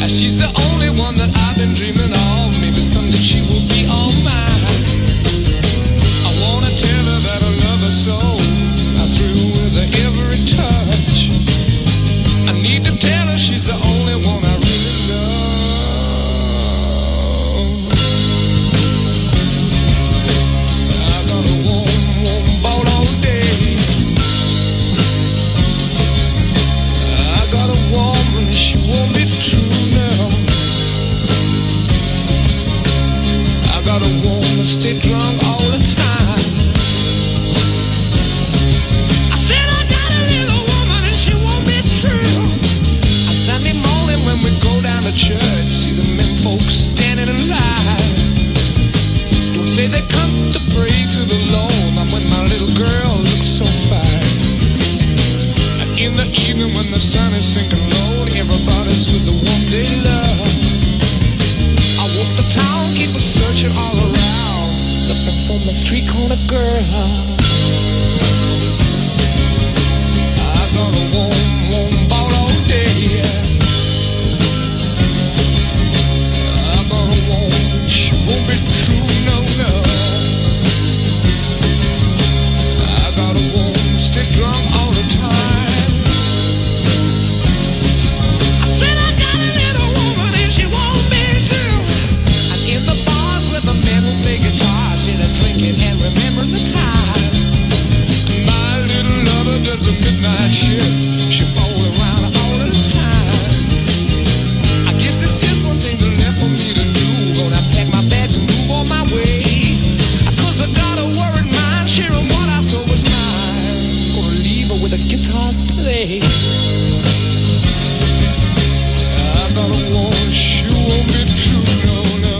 She's the only one that I've been dreaming of. Maybe someday she will be all mine. I wanna tell her that I love her so. I thrill with her every touch. I need to tell her she's the only one I really love. I got a warm, warm boat all day. I got a woman, she won't be true now. I got a woman, stay drunk all the time. I said I got a little woman and she won't be true. On Sunday morning when we go down to church, see the men folks standing in line. Don't say they come to pray to the Lord, not when my little girl looks so fine. And in the evening when the sun is sinking low, everybody's with the one they love. I walk the town, keep searching all around, looking for my street corner girl. I got a warm, warm boat all day. I got a woman, she won't be true, no, no. I got a woman, stay drunk all the time. I said I got a little woman and she won't be true. And in the bars with the men who play guitar, see them drinking and remembering the time. My little lover does a midnight shift. She falls around all the time. I guess it's just one thing left for me to do. Gonna pack my bags and move on my way. 'Cause I got a worried mind, sharing what I thought was mine. Gonna leave her with the guitars play. I got a woman, she won't be true, no, no.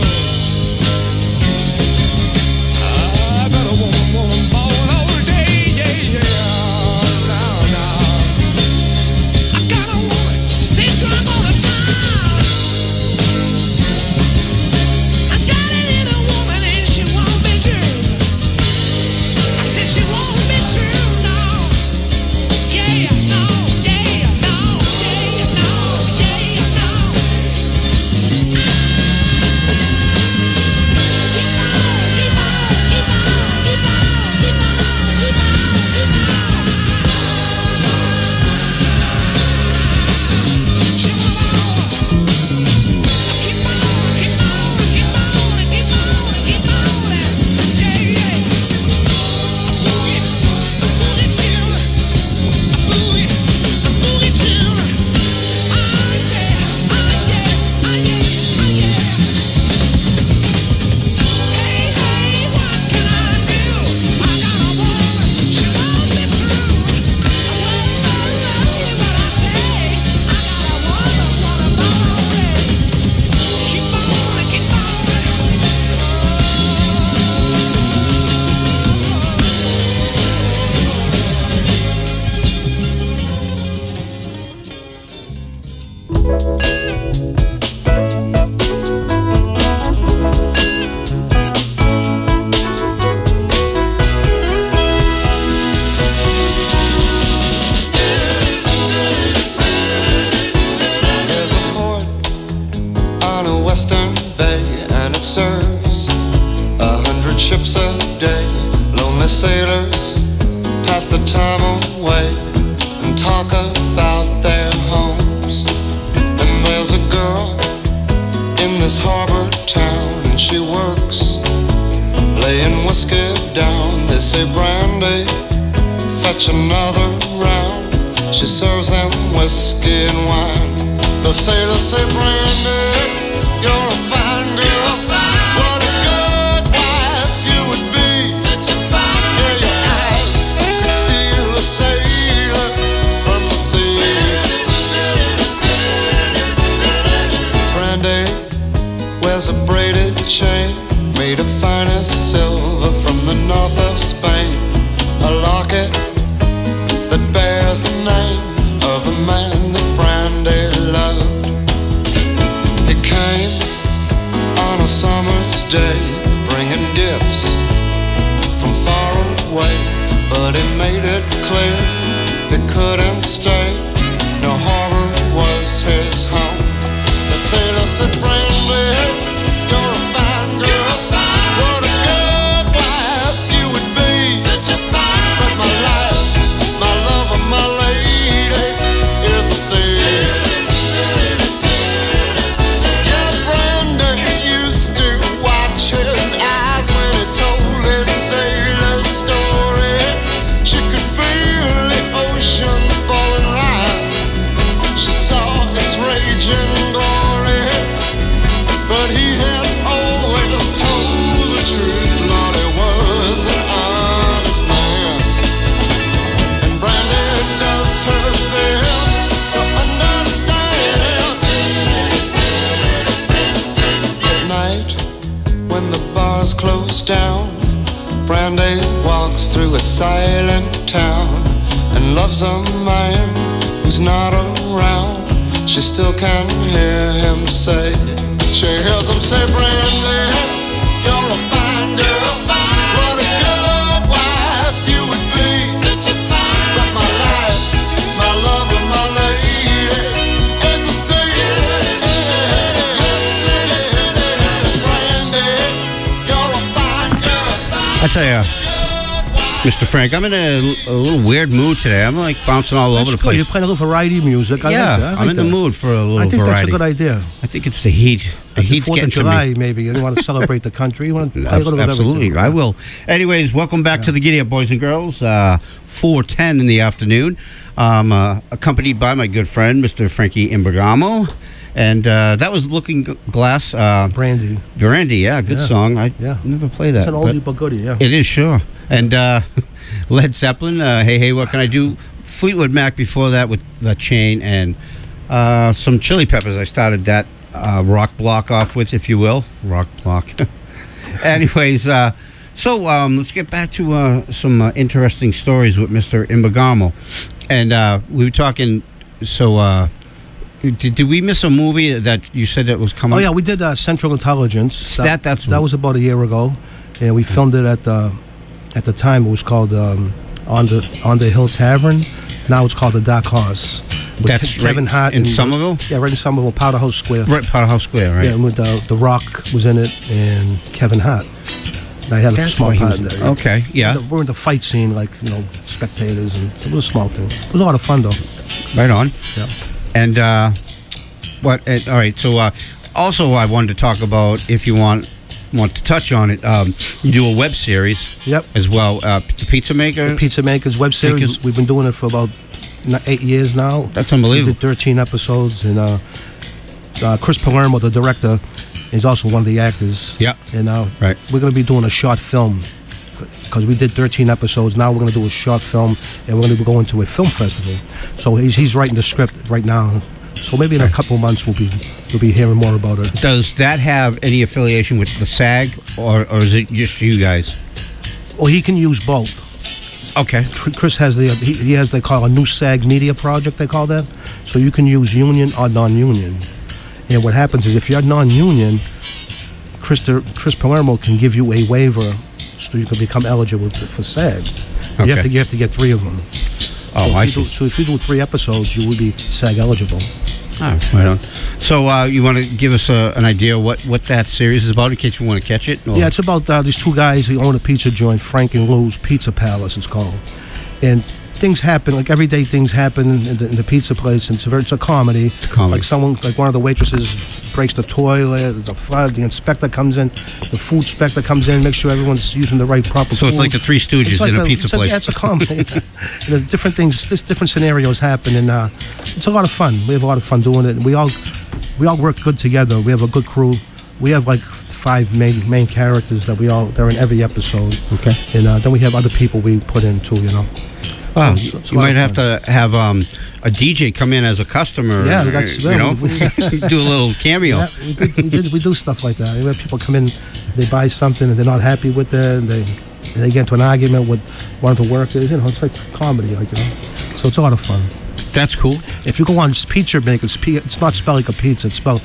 I got a woman, woman, born all day, yeah, yeah. Now, now. I got a woman, stay drunk all the time. I got a little woman and she won't be true. I said she won't be true, no. Yeah, no, yeah, no, yeah, no, yeah, no. There's a port on a western bay, and it serves 100 ships a day. Lonely sailors pass the time away and talk about their homes. And there's a girl in this harbor town, and she works laying whiskey down. They say, Brandy, fetch another round. She serves them whiskey and wine. The sailors say, Brandy, you're a fine girl. What a good wife you would be. Such a fine girl. Yeah, your eyes could steal a sailor from the sea. Brandy wears a braided chain made of finest silver from the north of Spain. A locket that bears the name of a man that Brandy loved. He came on a summer's day, bringing gifts from far away, but he made it clear he couldn't stay. No harbor was his home. They say but he had always told the truth. Lord, he was an honest man, and Brandy does her best to understand. At night, when the bars close down, Brandy walks through a silent town and loves a man who's not around. She still can hear him say, she hears him say, Brandy, you're a fine girl, what a good wife you would be. Such a fine, but my life, my love, and my lady is the sea. Brandy, you're a fine girl. I tell you, Mr. Frank, I'm in a little weird mood today. I'm like bouncing all over the place. You're playing a little variety music. I like that. I'm in the mood for a little variety. I think that's a good idea. I think it's the heat. The heat's the 4th getting of July, to me. maybe. You want to celebrate the country. You want to play a little bit of Absolutely, everything. I will. Anyways, welcome back to the Giddy Up, boys and girls. 4:10 in the afternoon. Accompanied by my good friend, Mr. Frankie Imbergamo. And that was Looking Glass. Brandy. Yeah, good song. I never play that. It's an oldie but goodie, yeah. It is, sure. And Led Zeppelin, Hey, What Can I Do? Fleetwood Mac before that with The Chain, and some Chili Peppers. I started that rock block off with, if you will. Rock block. Anyways, so let's get back to some interesting stories with Mr. Imbergamo. And we were talking, so... Did we miss a movie that you said that was coming? Oh yeah, we did Central Intelligence. That was about a year ago, and we filmed it at the time it was called on the Hill Tavern. Now it's called the Dark Horse. That's Kevin right Hart in Somerville. Right in Somerville, Powder House Square. Right, Powder House Square. Right. Yeah, and with the Rock was in it and Kevin Hart. And I had a small part in there. Yeah. Okay, yeah. We're in the fight scene, like spectators, and it was a small thing. It was a lot of fun though. Right on. Yeah. And all right. So also, I wanted to talk about, if you want to touch on it. You do a web series. Yep. As well. The Pizza Maker. The Pizza Makers web series. We've been doing it for about 8 years now. That's unbelievable. We did 13 episodes, and Chris Palermo, the director, is also one of the actors. Yeah. And right. We're going to be doing a short film. Because we did 13 episodes, now we're going to do a short film, and we're going to be going to a film festival. So he's writing the script right now. So maybe in a couple of months you'll be hearing more about it. Does that have any affiliation with the SAG, or is it just you guys? Well, he can use both. Okay. Chris has he has, they call a new SAG media project, they call that. So you can use union or non-union. And what happens is, if you're non-union, Chris Palermo can give you a waiver so you can become eligible for SAG. Okay. You have to get 3 of them. Oh, I see. So if you do 3 episodes, you will be SAG eligible. Oh, right on. So you want to give us an idea what that series is about, in case you want to catch it? Or? Yeah, it's about these 2 guys who own a pizza joint, Frank and Lou's Pizza Palace, it's called. And things happen, like everyday things happen in the pizza place, and it's a comedy. It's a comedy. Like one of the waitresses breaks the toilet, there's a flood, the inspector comes in, the food inspector comes in, makes sure everyone's using the right proper So food. it's like the Three Stooges in a pizza place. Yeah, it's a comedy. Different things, different scenarios happen, and it's a lot of fun. We have a lot of fun doing it, and we all work good together. We have a good crew. We have like 5 main characters they're in every episode. Okay. And then we have other people we put in too, Wow, it's you might have to have a DJ come in as a customer. Yeah, do a little cameo. Yeah, we do stuff like that. We have people come in, they buy something and they're not happy with it, and they get into an argument with one of the workers. It's like comedy, So it's a lot of fun. That's cool. If you go on Pizza Makers, it's not spelled like a pizza. It's spelled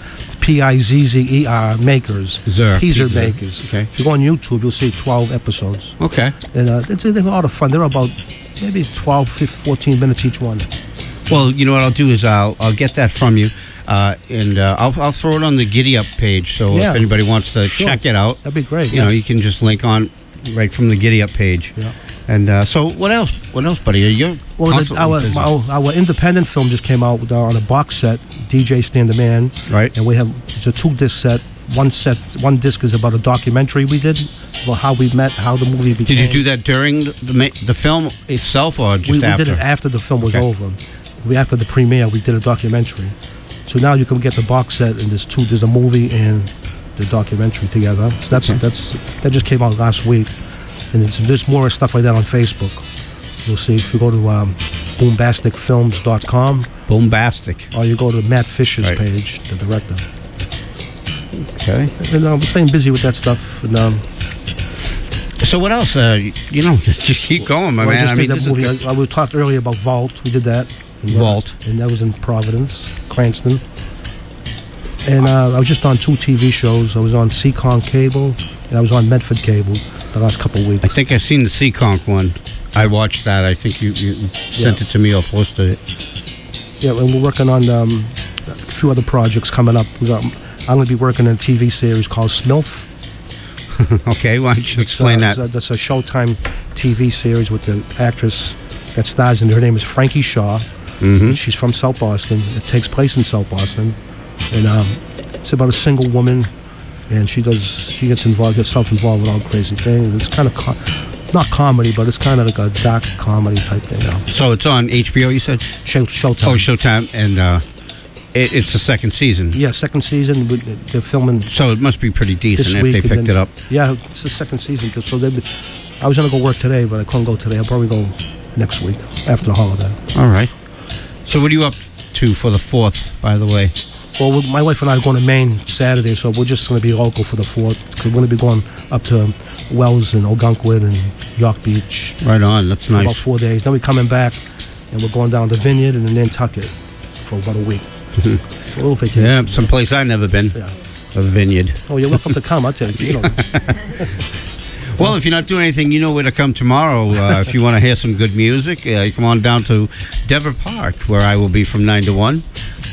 Pizzer Makers. Pizza Makers. Okay. If you go on YouTube, you'll see 12 episodes. Okay. And they're a lot of fun. They're about maybe 12, 15, 14 minutes each one. Well, you know what I'll do is I'll get that from you, and I'll throw it on the Giddy Up page. So if anybody wants to check it out, that'd be great. You know, you can just link on right from the Giddy Up page. Yeah. And so what else? What else, buddy? Our independent film just came out on a box set. DJ Stand the Man. Right. And it's a 2-disc set. One disc is about a documentary we did about how we met, how the movie became. Did you do that during the film itself, or just after? We did it after the film was over. After the premiere, we did a documentary. So now you can get the box set, and there's a movie and the documentary together. So that just came out last week, and there's more stuff like that on Facebook. You'll see if you go to boombasticfilms.com. Boombastic. Or you go to Matt Fisher's Right. page, the director. Okay. And I'm staying busy with that stuff. And So what else? Just keep going, my I man. just did that this is movie. good. We talked earlier about Vault. We did that. Vault. And that was in Providence, Cranston. And I was just on 2 TV shows. I was on Seacon Cable, and I was on Medford Cable the last couple of weeks. I think I've seen the Seaconk one. I watched that. I think you sent it to me or posted it. Yeah, and we're working on a few other projects coming up. I'm going to be working on a TV series called Smilf. Okay, why don't you explain that? That's a Showtime TV series with the actress that stars in it. Her name is Frankie Shaw. Mm-hmm. And she's from South Boston. It takes place in South Boston. And it's about a single woman, and she gets herself involved with all crazy things. It's kind of not comedy, but it's kind of like a dark comedy type thing now. So it's on HBO, you said? Showtime. Oh, Showtime, and it's the second season. Yeah, second season. They're filming. So it must be pretty This decent if week, they and picked then- it up. Yeah, it's the second season. So I was going to go work today, but I couldn't go today. I'll probably go next week after the holiday. All right. So what are you up to for the 4th, by the way? Well, my wife and I are going to Maine Saturday, so we're just going to be local for the 4th. We're going to be going up to Wells and Ogunquit and York Beach Right on. That's for about nice. 4 days. Then we're coming back, and we're going down to Vineyard and then Nantucket for about a week. So a little vacation. Yeah, someplace I've never been. Yeah. A vineyard. Oh, you're welcome to come. I'll tell you. Well, if you're not doing anything, you know where to come tomorrow. If you want to hear some good music, you come on down to Dever Park, where I will be from 9 to 1.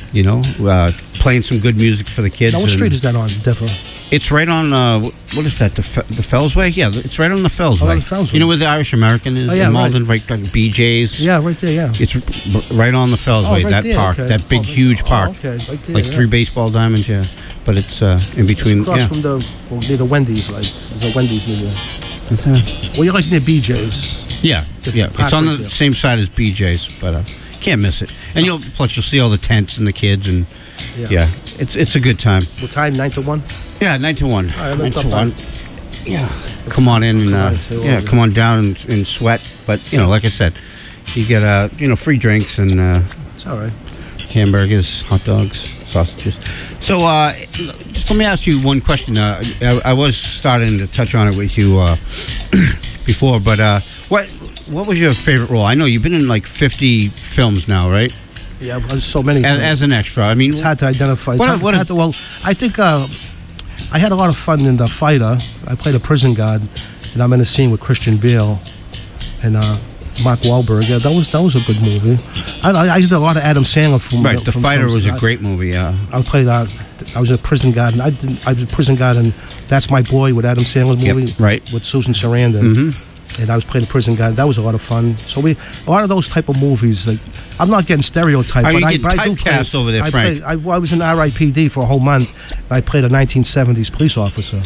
Playing some good music for the kids. Now, what street is that on, Dever? It's right on, what is that, the Fellsway? Yeah, it's right on the Fellsway. Oh, the Fellsway. You know where the Irish American is? Oh, yeah, in Malden, right like BJ's. Yeah, right there, yeah. It's right on the Fellsway, right that there, park, okay. that big, huge park. Okay, right there. Like yeah. 3 baseball diamonds, yeah. But it's in between. It's across yeah. from near the Wendy's, like. There's a Wendy's near there. Is there? Well, you're like near BJ's. Yeah, The yeah. park It's on right the there. same side as BJ's, but can't miss it. And you'll see all the tents and the kids, and yeah, it's a good time. What time? 9 to 1? Yeah, 9 to 1. right, 9 to not 1. Yeah, come on in Come on, and say hello. come on down and sweat. But like I said, you get free drinks and It's all right. hamburgers, hot dogs, sausages. So just let me ask you one question. I was starting to touch on it with you before, but what was your favorite role? I know you've been in like 50 films now, right? Yeah, there's so many. As an extra. I mean, It's hard to identify. Well, I think I had a lot of fun in The Fighter. I played a prison guard, and I'm in a scene with Christian Bale and Mark Wahlberg. Yeah, that was a good movie. I did a lot of Adam Sandler films. right, The Fighter was a great movie. Yeah. I played. I was a prison guard, and I was a prison guard, and That's My Boy with Adam Sandler's movie, Yep, right. with Susan Sarandon. Mm-hmm. And I was playing a prison guy. That was a lot of fun. So a lot of those type of movies. Like, I'm not getting stereotyped, Are but you I getting do play. typecast over there, Frank? I was in RIPD for a whole month. And I played a 1970s police officer.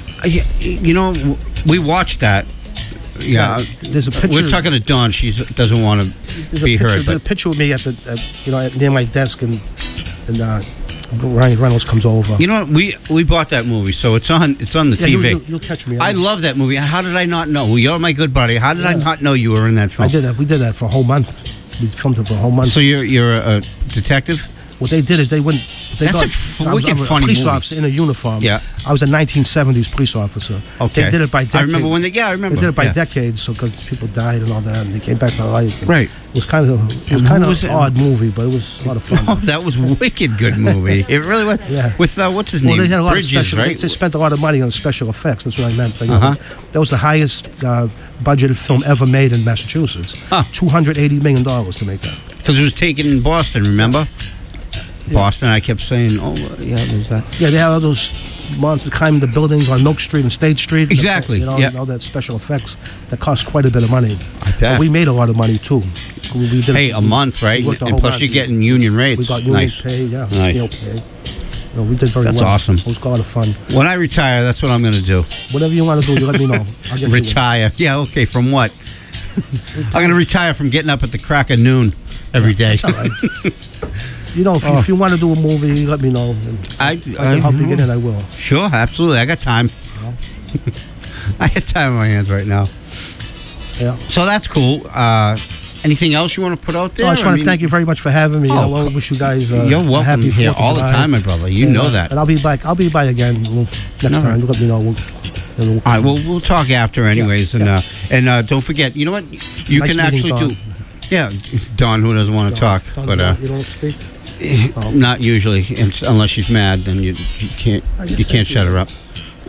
We watched that. Yeah. There's a picture. We're talking to Dawn. She doesn't want to There's be heard. There's a But picture of me at the near my desk, and Ryan Reynolds comes over. you know what? We bought that movie, so it's on the TV. You'll catch me. I love that movie. How did I not know? Well, you're my good buddy. How did I Yeah. not know you were in that film? I did that. We did that for a whole month. We filmed it for a whole month. So you're a detective? What they did is they went. That's a wicked I was funny a police movie. officer in a uniform. Yeah. I was a 1970s police officer. Okay. They did it by decade. I remember when I remember. They did it by yeah. decades, so because people died and all that, and they came back to life. And Right. It was kind of And who was it? an odd movie, but it was a lot of fun. Oh, that was a wicked good movie. It really was. Yeah. With what's his Well, name? they had a lot Bridges, of special. right? They spent a lot of money on special effects. That's what I meant. Like, that was the highest budgeted film ever made in Massachusetts. Huh. $280 million to make that. Because it was taken in Boston, remember? Boston, I kept saying, yeah, there's that. Yeah, they had all those monsters climbing the buildings on Milk Street and State Street. Exactly, You know, yeah. and all that special effects that cost quite a bit of money. I bet. But we made a lot of money too. We did Hey, a month, right? we worked the And whole plus month. you're getting union rates. We got union Nice. pay, yeah, Nice. scale pay. We did very well. That's awesome. It was a lot of fun. When I retire, that's what I'm going to do. Whatever you want to do, you let me know. I'll get you Retire. Yeah, okay, from what? I'm going to retire from getting up at the crack of noon every day. That's all right. You know, if you want to do a movie, let me know. If I can help you get in, I will. Sure, absolutely. I got time. I got time on my hands right now. Yeah. So that's cool. Anything else you want to put out there? No, I just want to thank you very much for having me. I wish you guys you're welcome happy here 4th of all the July. time, my brother. You know that. And I'll be back. I'll be by again next time. Let me know. All right, we'll talk after anyways. And don't forget, you know what? You Nice can actually meeting do... Yeah, it's Dawn who doesn't want to talk. But you don't speak? not usually, unless she's mad, then you can't shut her up.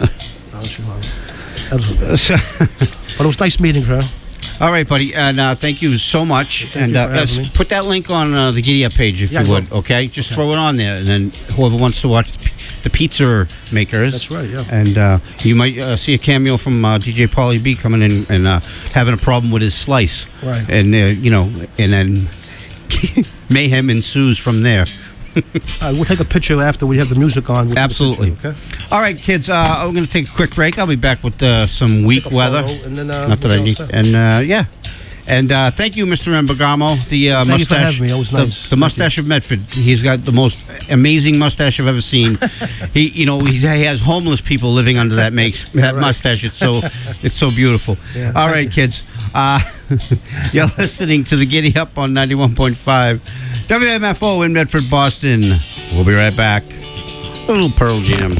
But it was nice meeting her. All right, buddy, and thank you so much. Thank you for having me. Put that link on the Giddy Up page if you would, okay? Just throw it on there, and then whoever wants to watch the Pizza Makers. That's right, yeah. And you might see a cameo from DJ Pauly B coming in and having a problem with his slice. Right. And, and then mayhem ensues from there. All right, we'll take a picture after we have the music on. We'll Absolutely. Picture, okay? All right, kids, I'm going to take a quick break. I'll be back with some week Take a weather. photo, and then, Not that we're I all need. set. And, yeah. And thank you, Mr. Mbagamo, the Thank mustache. you for having me. It was nice. The mustache of Medford. He's got the most amazing mustache I've ever seen. he has homeless people living under that mustache. It's so beautiful. Yeah, All right, kids. You're listening to the Giddy Up on 91.5 WMFO in Medford, Boston. We'll be right back. A little Pearl Jam.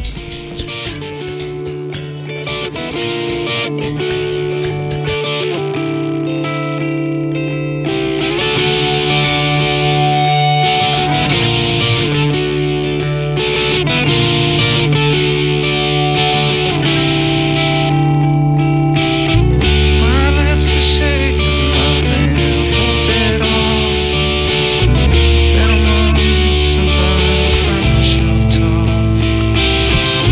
My lips are shaking, my nails are bit on since I've heard myself talk.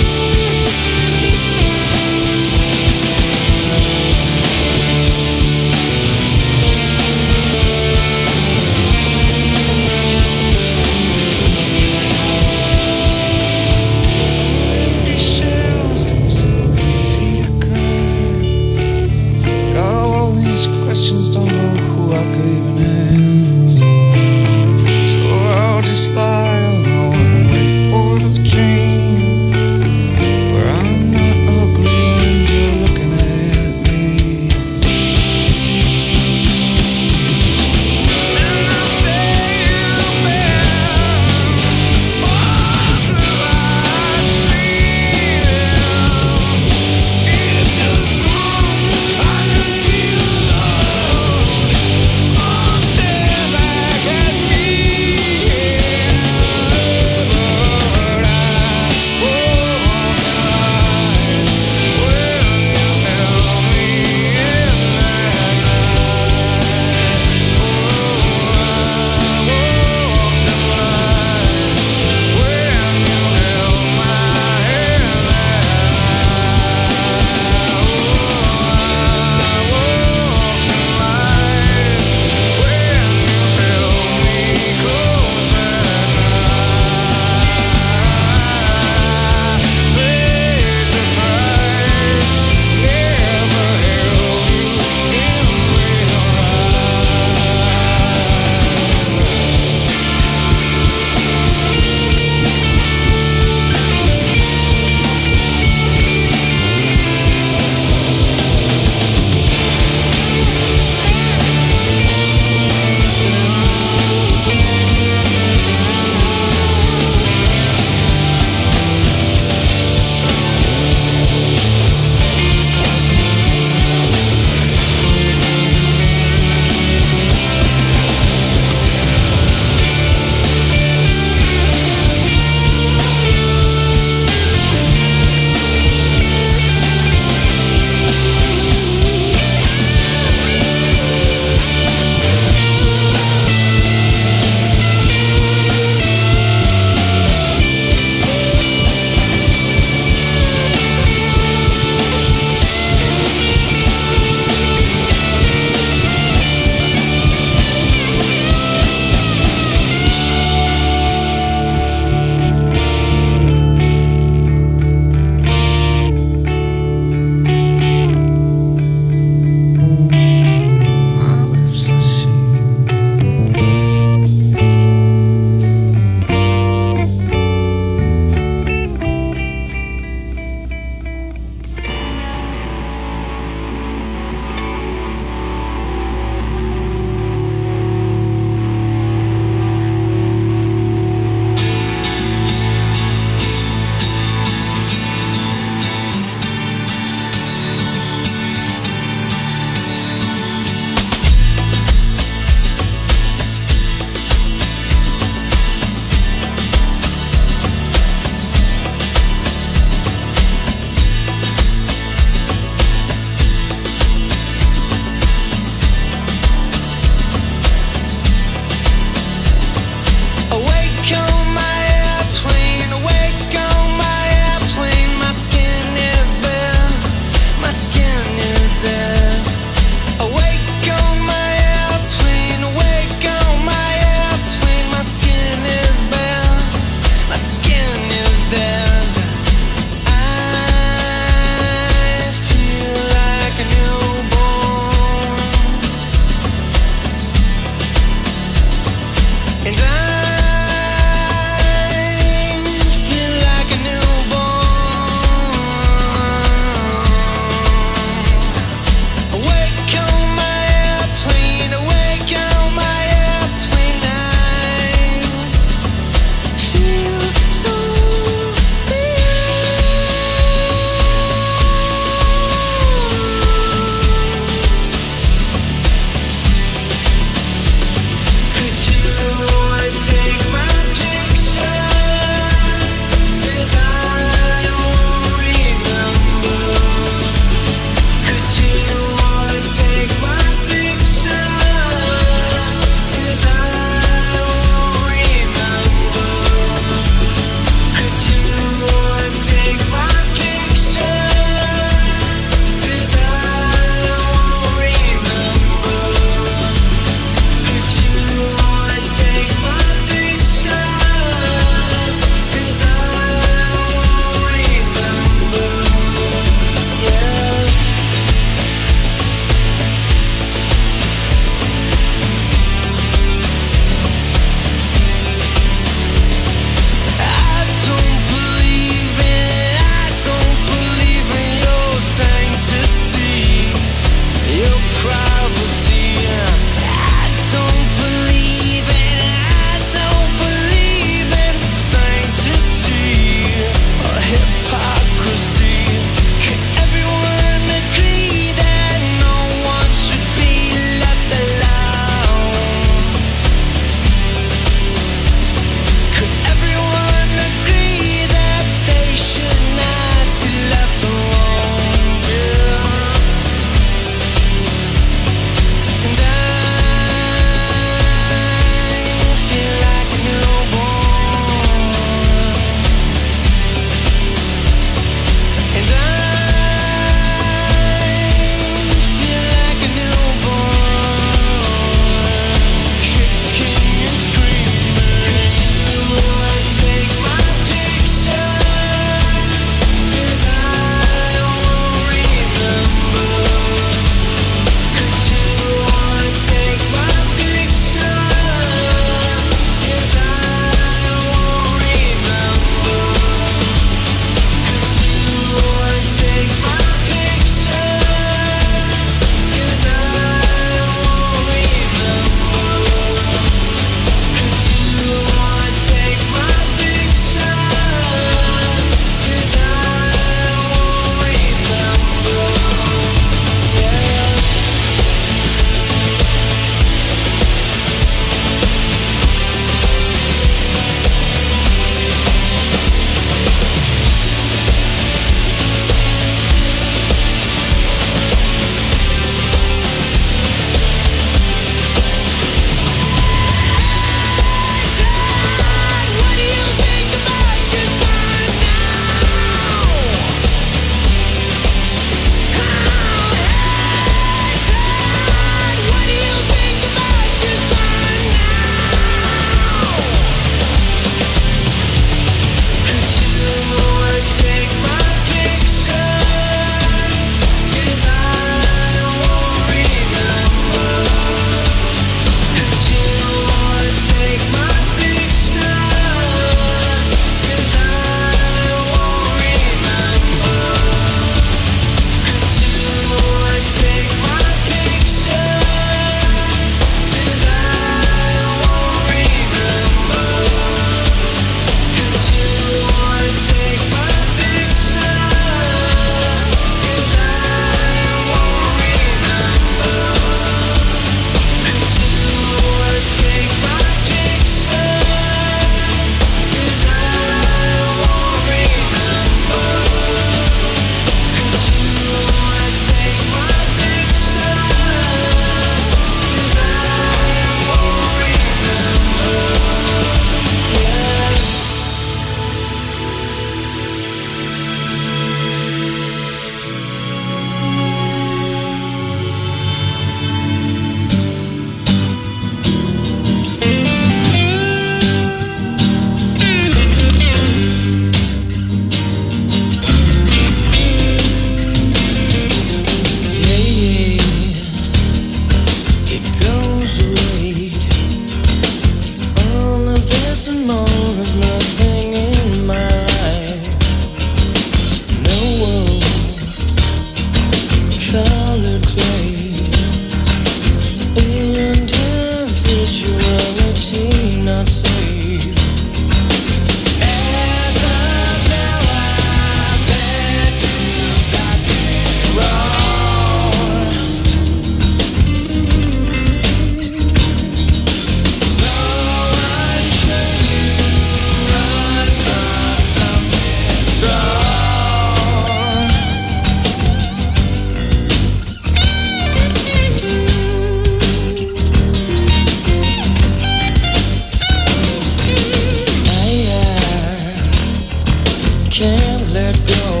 can't let go.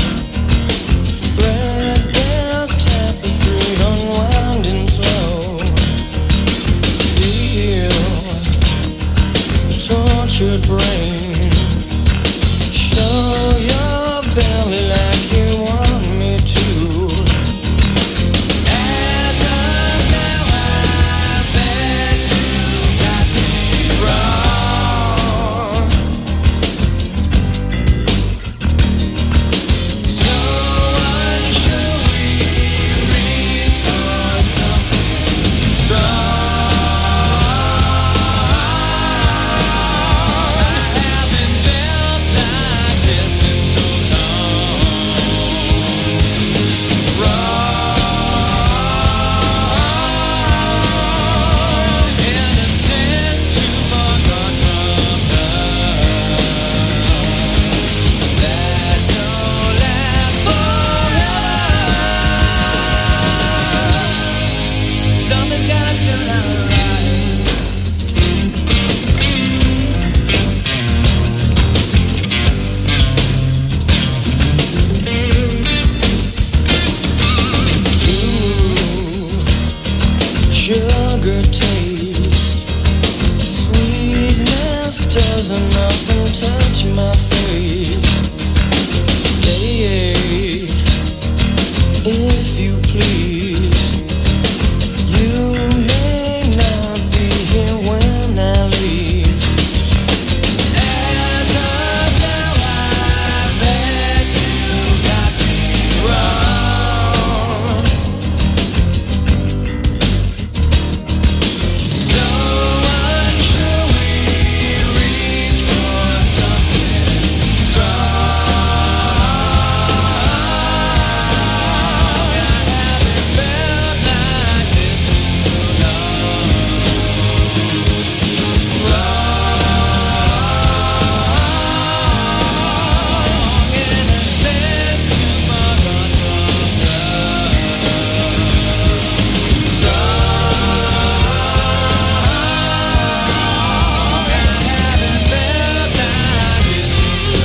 Threadbare tapestry unwinding slow. Feel the tortured brain. Show your belly like you want me to. As of now, I bet you got me wrong. So should we reach for something strong? I haven't felt like this in so long. Wrong, innocence too far gone from love. That don't last forever. Something's gotta turn out right. Ooh, sugar taste, sweetness does nothing touch my face. Stay, if you please. You may not be here when I leave. As of now, I bet you got me wrong. So should we reach for something strong? I haven't felt like this in so long. Wrong, innocence too far gone from love. Strong, I haven't felt like this in so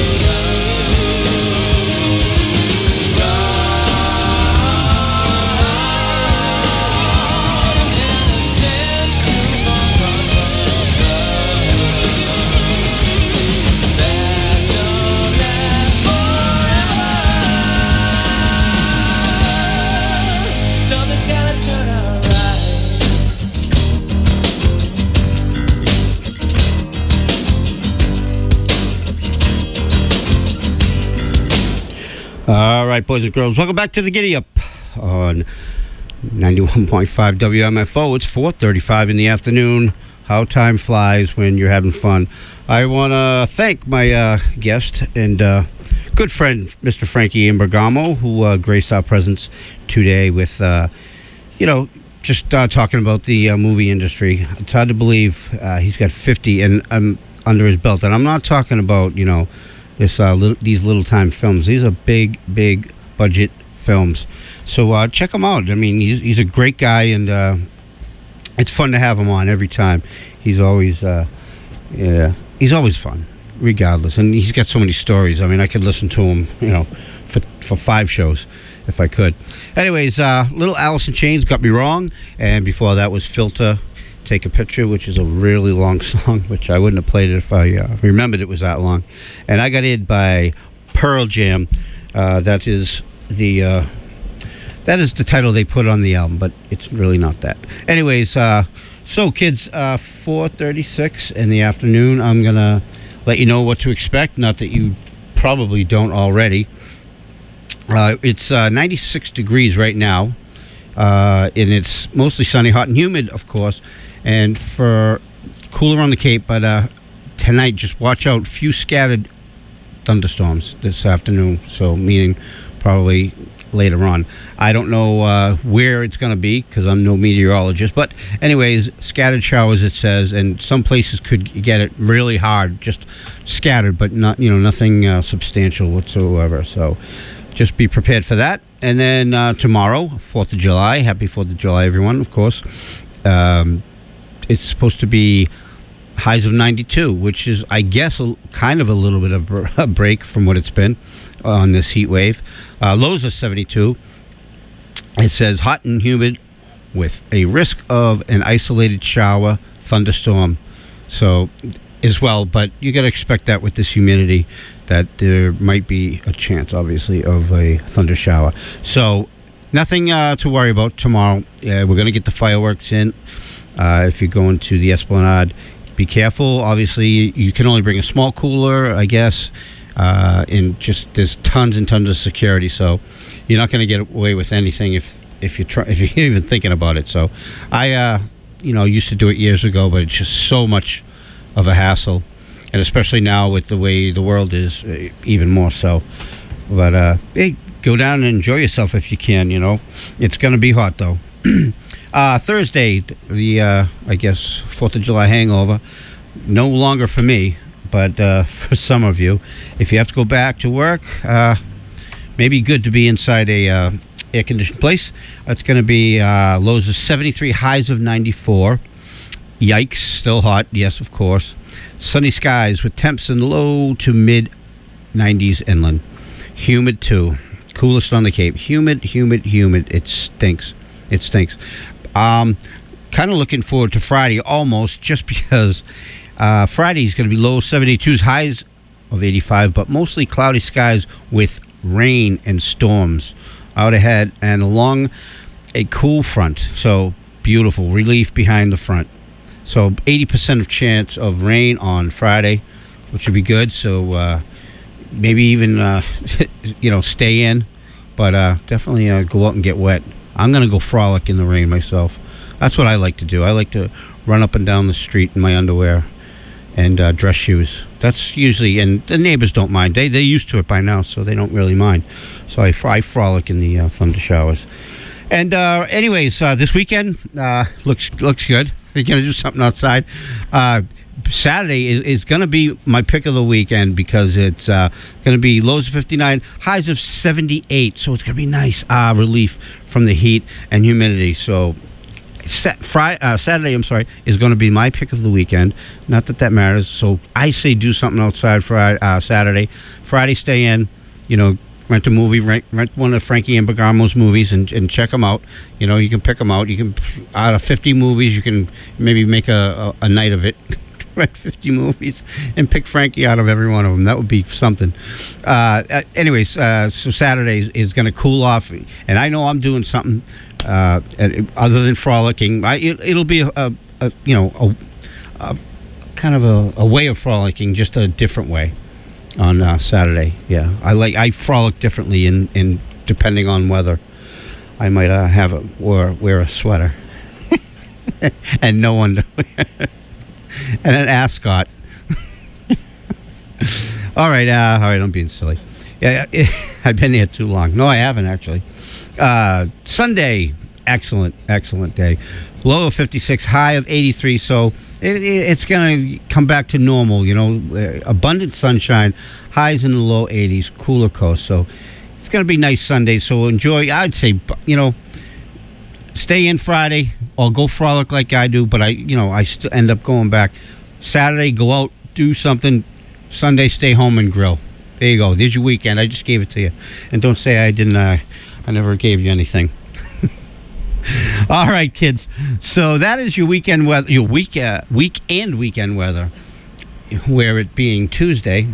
long. Innocence too far gone from love. That don't last forever. Something's gotta turn out right. All right, boys and girls, welcome back to the Giddy Up on 91.5 WMFO. It's 4:35 in the afternoon. How time flies when you're having fun. I want to thank my guest and good friend, Mr. Frankie Imbergamo, who graced our presence today with, just talking about the movie industry. It's hard to believe he's got 50 and under his belt. And I'm not talking about, these little time films. These are big budget films. So check him out. I mean, he's a great guy, and it's fun to have him on every time. He's always he's always fun, regardless. And he's got so many stories. I mean, I could listen to him, for 5 shows if I could. Anyways, Little Alice in Chains, Got Me Wrong, and before that was Filter, Take a Picture, which is a really long song, which I wouldn't have played it if I remembered it was that long. And I Got It by Pearl Jam. That is the title they put on the album, but it's really not that. Anyways, so kids, 4:36 in the afternoon. I'm gonna let you know what to expect. Not that you probably don't already. It's 96 degrees right now, and it's mostly sunny, hot, and humid, of course. And for cooler on the Cape, but tonight, just watch out. Few scattered thunderstorms this afternoon, so meaning probably later on. I don't know where it's going to be because I'm no meteorologist, but anyways, scattered showers, it says, and some places could get it really hard, just scattered, but not, nothing substantial whatsoever. So just be prepared for that. And then tomorrow, 4th of July, happy 4th of July, everyone, of course. It's supposed to be highs of 92, which is, I guess, kind of a little bit of a break from what it's been on this heat wave. Lows of 72. It says hot and humid with a risk of an isolated shower, thunderstorm. So, as well, but you got to expect that with this humidity, that there might be a chance, obviously, of a thunder shower. So, nothing to worry about tomorrow. We're going to get the fireworks in. If you're going to the Esplanade, be careful. Obviously, you can only bring a small cooler, I guess. And just there's tons and tons of security, so you're not going to get away with anything if you're even thinking about it. So, I used to do it years ago, but it's just so much of a hassle, and especially now with the way the world is, even more so. But hey, go down and enjoy yourself if you can. It's going to be hot though. Thursday, the I guess 4th of July hangover, no longer for me, but for some of you, if you have to go back to work, maybe good to be inside a air-conditioned place. It's going to be lows of 73, highs of 94. Yikes, still hot, yes, of course. Sunny skies with temps in low to mid 90s inland. Humid too. Coolest on the Cape. Humid. It stinks. Kind of looking forward to Friday almost, just because Friday is going to be low 72s, highs of 85, but mostly cloudy skies with rain and storms out ahead and along a cool front. So beautiful relief behind the front. So 80% of chance of rain on Friday, which would be good. So maybe even stay in, but definitely go out and get wet. I'm gonna go frolic in the rain myself. That's what I like to do. I like to run up and down the street in my underwear and dress shoes. That's usually, and the neighbors don't mind. They're used to it by now, so they don't really mind. So I frolic in the thunder showers. And anyways, this weekend looks good. You're going to do something outside. Saturday is going to be my pick of the weekend because it's going to be lows of 59, highs of 78. So it's going to be nice relief from the heat and humidity. So Saturday, is going to be my pick of the weekend. Not that matters. So I say do something outside Saturday. Friday, stay in. Rent a movie, rent one of Frankie and Bergamo's movies and check them out. You can pick them out. You can, out of 50 movies, you can maybe make a night of it. Rent 50 movies and pick Frankie out of every one of them. That would be something. Anyways, so Saturday is going to cool off. And I know I'm doing something other than frolicking. It'll be a kind of a way of frolicking, just a different way. On Saturday, yeah, I frolic differently in depending on weather. I might wear a sweater and no underwear and an ascot. all right, I'm being silly. Yeah, I've been here too long. No, I haven't actually. Sunday, excellent day. Low of 56, high of 83. So it's going to come back to normal, abundant sunshine, highs in the low 80s, cooler coast. So it's going to be nice Sunday. So enjoy. I'd say, stay in Friday or go frolic like I do. But I still end up going back. Saturday, go out, do something. Sunday, stay home and grill. There you go. There's your weekend. I just gave it to you. And don't say I didn't. I never gave you anything. All right, kids. So that is your weekend weather, your weekend weather, where it being Tuesday,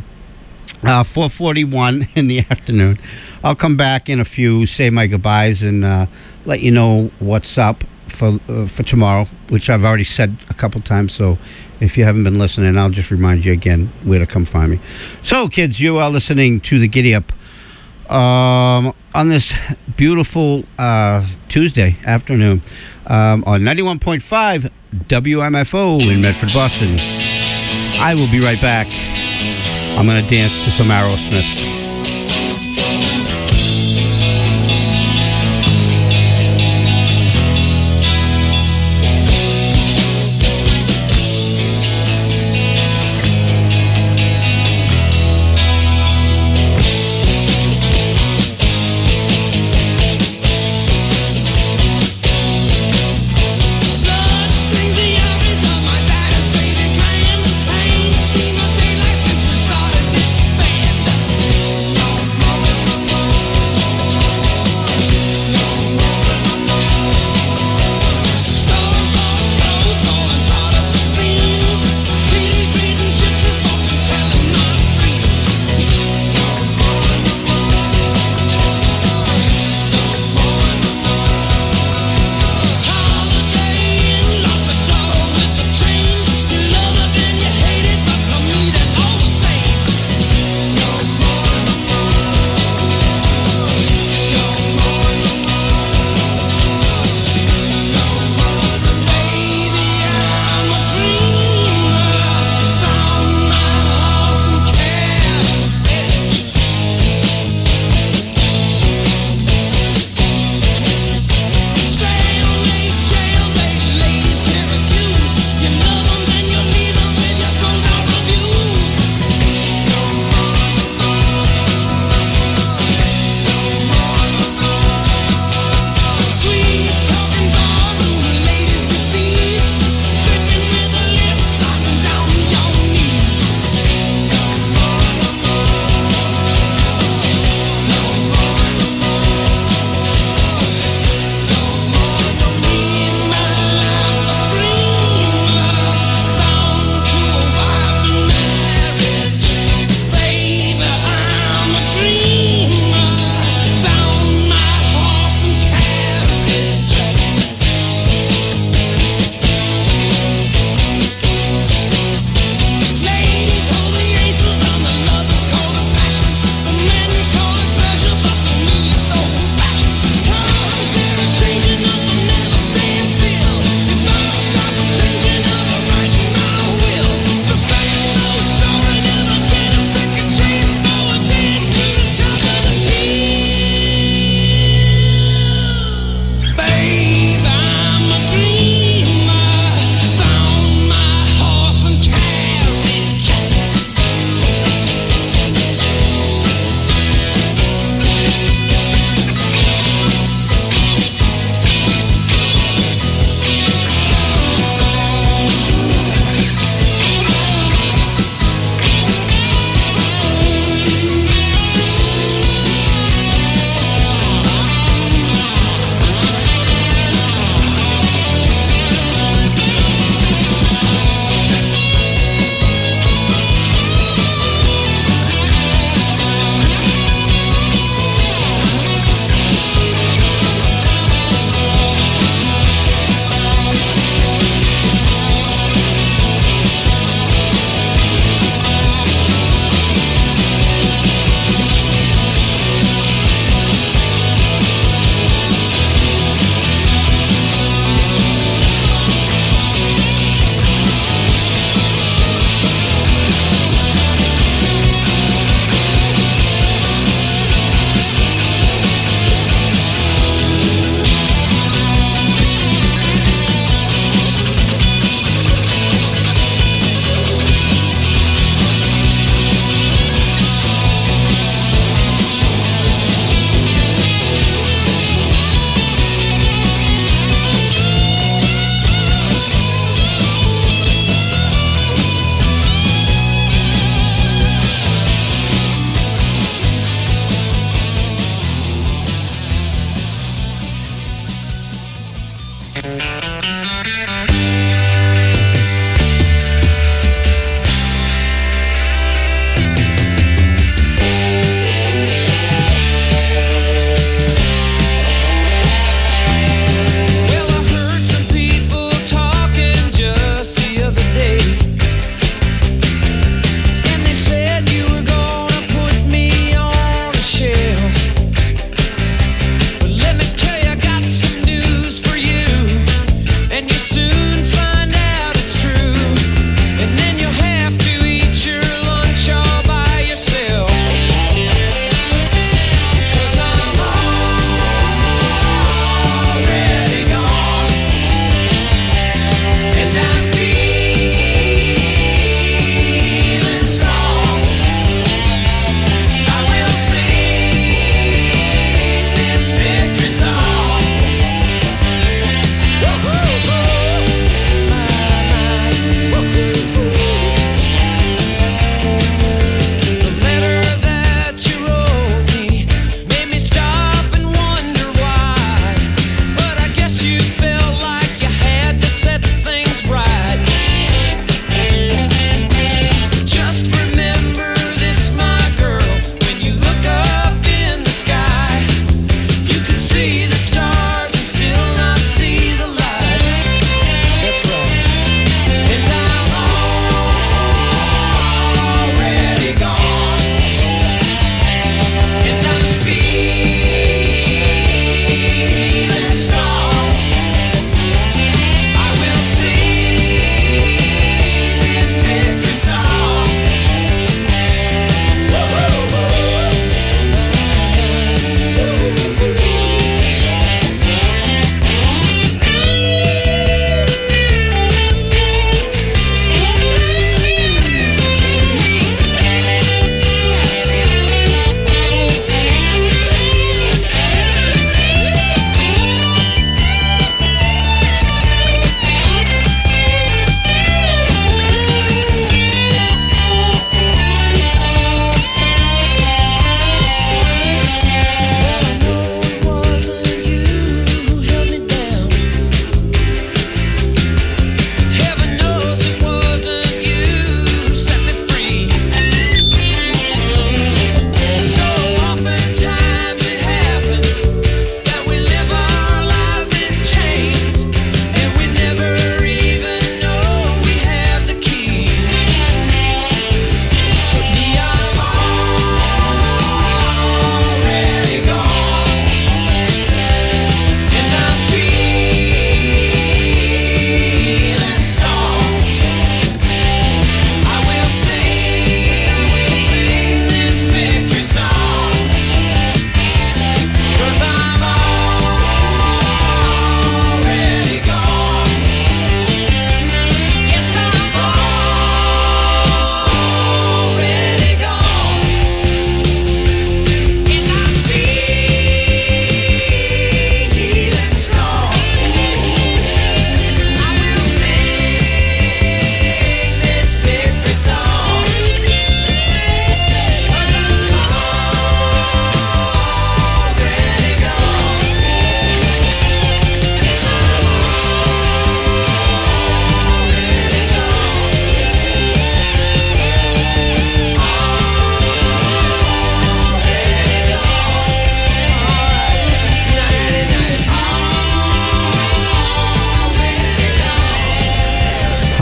4:41 in the afternoon. I'll come back in a few, say my goodbyes, and let you know what's up for tomorrow, which I've already said a couple times. So if you haven't been listening, I'll just remind you again where to come find me. So, kids, you are listening to the Giddy Up. On this beautiful Tuesday afternoon on 91.5 WMFO in Medford, Boston. I will be right back. I'm going to dance to some Aerosmith. Blood stings the eyes of my dad is bleeding, crying.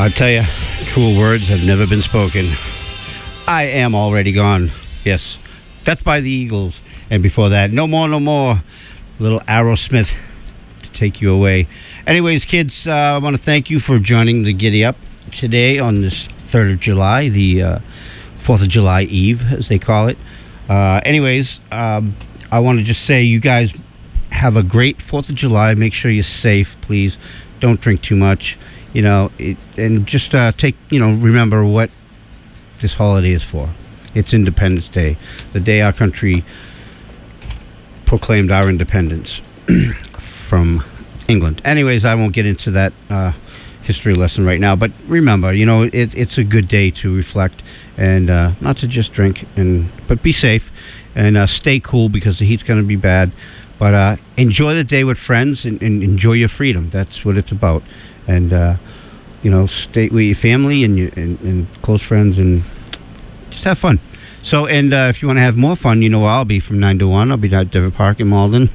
I'll tell you, truer words have never been spoken. I am already gone. Yes, that's by the Eagles. And before that, no more, no more. Little Aerosmith to take you away. Anyways, kids, I want to thank you for joining the Giddy Up today on this 3rd of July, the 4th of July Eve, as they call it. Anyways, I want to just say you guys have a great 4th of July. Make sure you're safe, please. Don't drink too much. And just remember what this holiday is for. It's Independence Day, the day our country proclaimed our independence from England. Anyways, I won't get into that history lesson right now, but remember, it's a good day to reflect and not to just drink, but be safe and stay cool because the heat's going to be bad. But enjoy the day with friends and enjoy your freedom. That's what it's about. And stay with your family and close friends and just have fun. So, and if you want to have more fun, where I'll be from 9 to 1. I'll be down at Devon Park in Malden.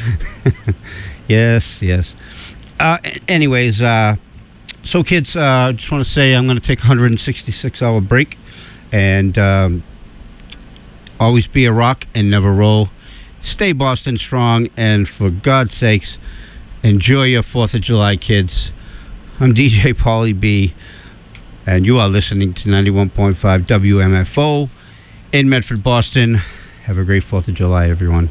Yes. Anyways, so kids, just want to say I'm going to take a 166-hour break. And always be a rock and never roll. Stay Boston strong. And for God's sakes, enjoy your 4th of July, kids. I'm DJ Paulie B. And you are listening to 91.5 WMFO in Medford, Boston. Have a great 4th of July, everyone.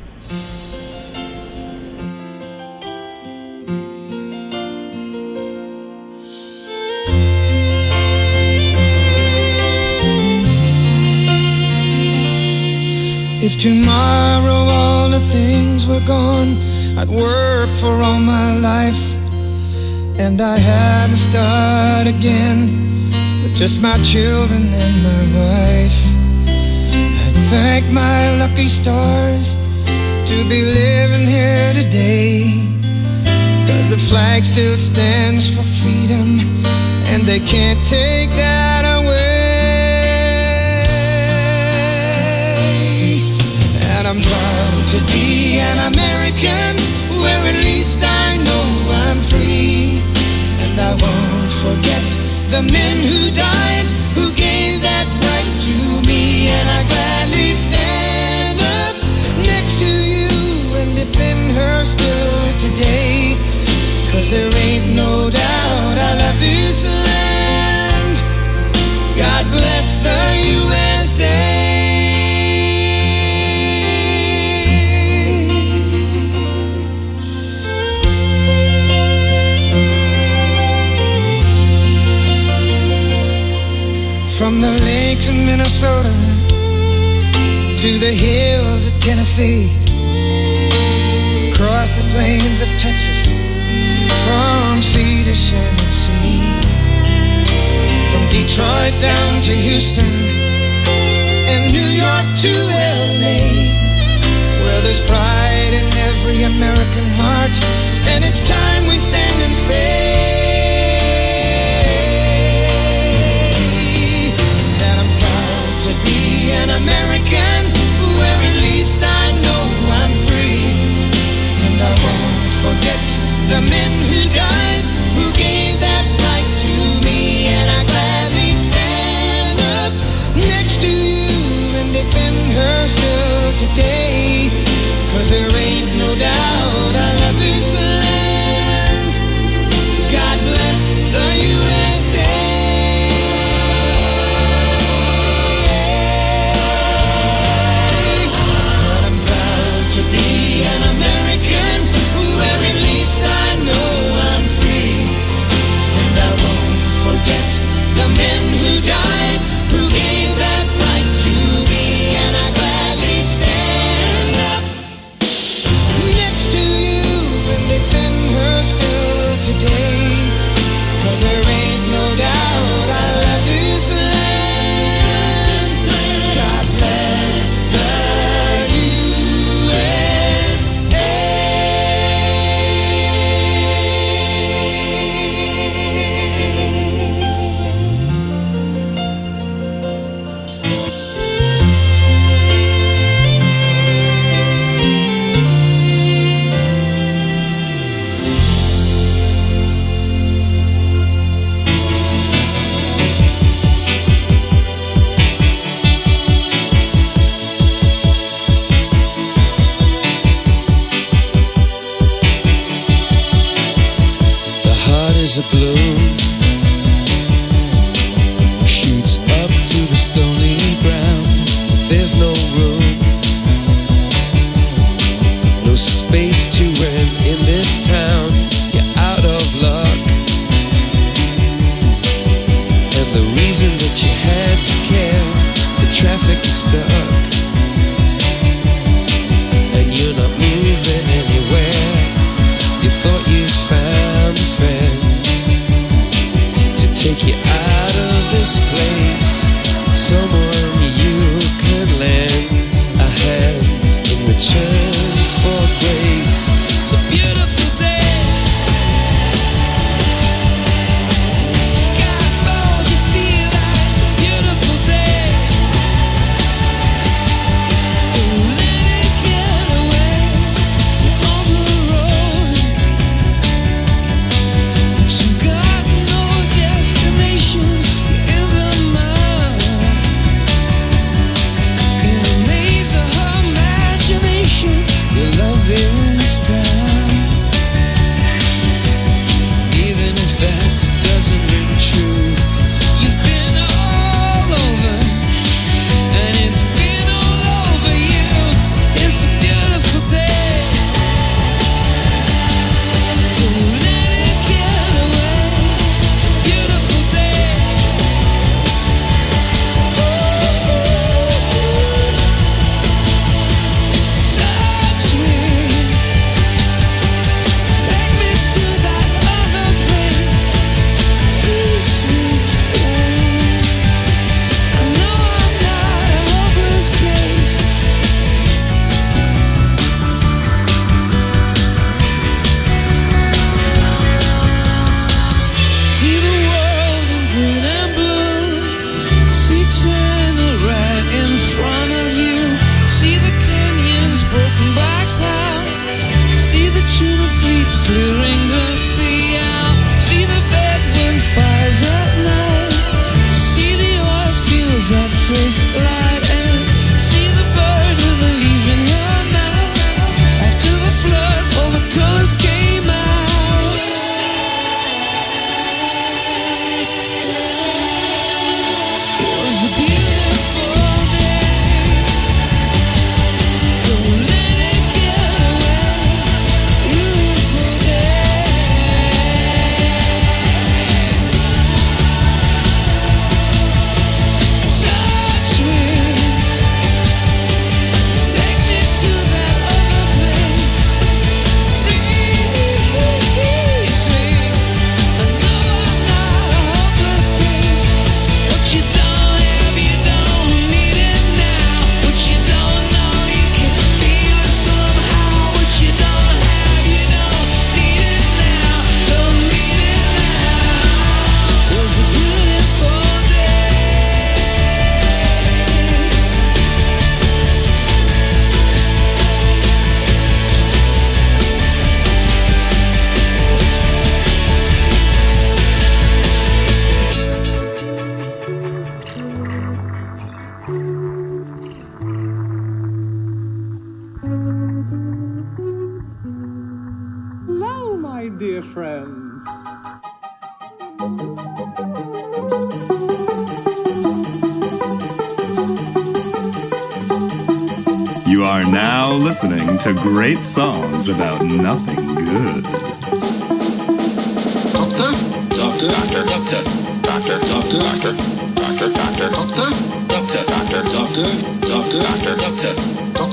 If tomorrow all the things were gone, I'd work for all my life, and I had to start again with just my children and my wife. I'd thank my lucky stars to be living here today, 'cause the flag still stands for freedom, and they can't take that away. And I'm proud to be an American, where at least I know I'm free. And I won't forget the men who died, who gave that right to me. And I gladly stand up next to you and defend her still today, 'cause there ain't no doubt I love this land. God bless the USA. From the lakes of Minnesota to the hills of Tennessee, across the plains of Texas, from sea to shining sea, from Detroit down to Houston and New York to LA, where there's pride in every American heart, and it's time we stand and say an American, where at least I know I'm free. And I won't forget the men who died, who gave that right to me. And I gladly stand up next to you and defend her still broken by cloud. See the tuna fleets clearing the sea out. See the bedroom fires at night. See the oil fields at first light. And see the bird with a leaf in her mouth. After the flood, all the colors came out. It was a beautiful day. Don't let it get away. Beautiful day. Touch me. Take me to that other place. Reach me. I know I'm not a hopeless case. What you don't have, you don't need it now. What you don't know, you can feel it somehow. What you don't have, you don't need it now. Don't need it now. It was a beautiful day. Hello, my dear friends. You are now listening to great songs about nothing good. Doctor? Doctor? Doctor? Doctor? Doctor? Doctor? Doctor? Doctor? Doctor? Doctor? Doctor? Doctor? Doctor? Doctor? Doctor? Doctor?